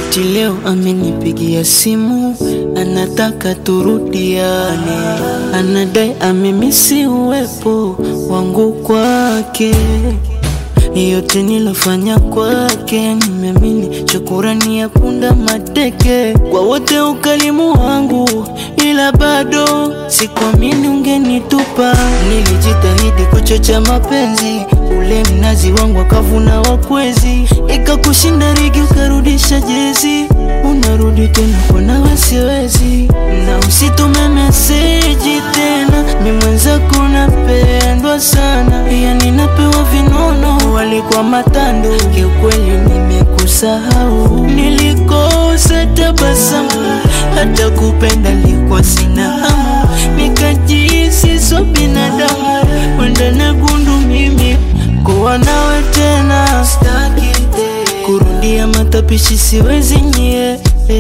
Eti leo amenipigia simu, anataka turudiane. Anadai amemisi uwepo wangu kwake. Yote nilofanya kwake nimeamini, shukurani ya punda mateke kwa wote ukalimu wangu, ila bado sikuamini ungenitupa. Nilijitahidi kuchocha mapenzi, ule mnazi wangu akavuna wakwezi. Ikakushinda rigi ukarudisha jezi, unarudi tena kwa nawe siwezi. Na usitume meseji tena, mimi mwenzako napendwa sana. Yani napewa vinono, walikuwa matando, kiukweli nimekusahau. Nilikosa tabasamu, hata kupenda likuwa sina hamu. Nikajisi so binadamu, wenda nagundu mimi kuwa nawe tena. Staki kurudia matapishi siwezi nye,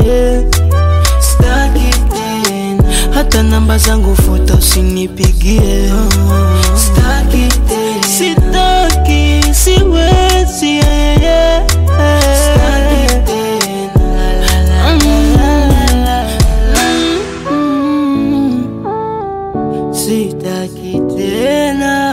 staki tena. Hata namba zangu futa usinipigie. Staki tena, sitaki, siwezi, staki tena. Sitaki tena.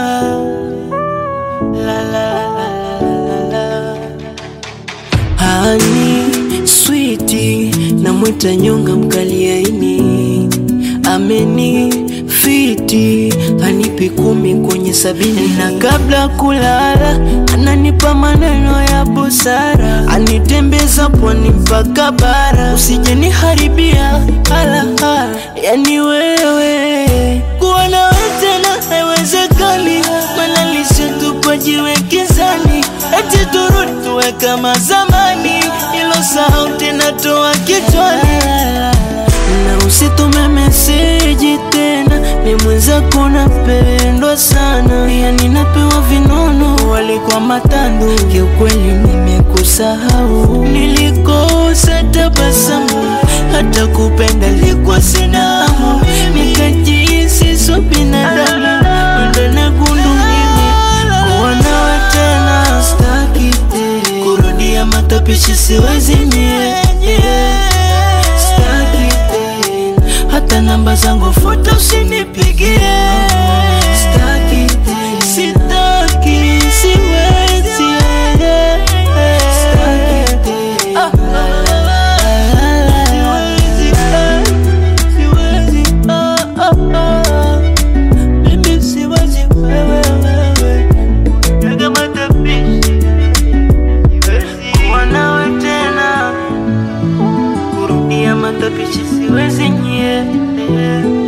Hani, sweetie, namwita nyonga mkaliaini. Ameni fiti, hanipi 10 kwenye 70. Na kabla kulala, ananipa maneno ya busara. Anitembeza pwani mpaka bara, usije niharibia hala hala. Yani wewe kuwa nawe tena haiwezekani, maana lisitupa jiwe gizani. Eti turudi tuwe kama zamani, ilo sahau tena toa kichwani. Na usitume meseji tena, mimi mwenzako napendwa sana. Yani napewa vinono, walikuwa matando, kiukweli nimekusahau. Nilikosa tabasamu, hata kupenda likuwa sina hamu. Nikajisi so binadamu, wenda nagundu mimi kuwa nawe tena. Staki tena kurudia matapishi siwezi nye, staki tena. Hata namba zangu futa usinipigie. Staki tena, sitaki, siwezi, staki tena. Baby siwezi wewe, yaga matapishi kuwa nawe tena. Kurudia matapishi siwezi nye.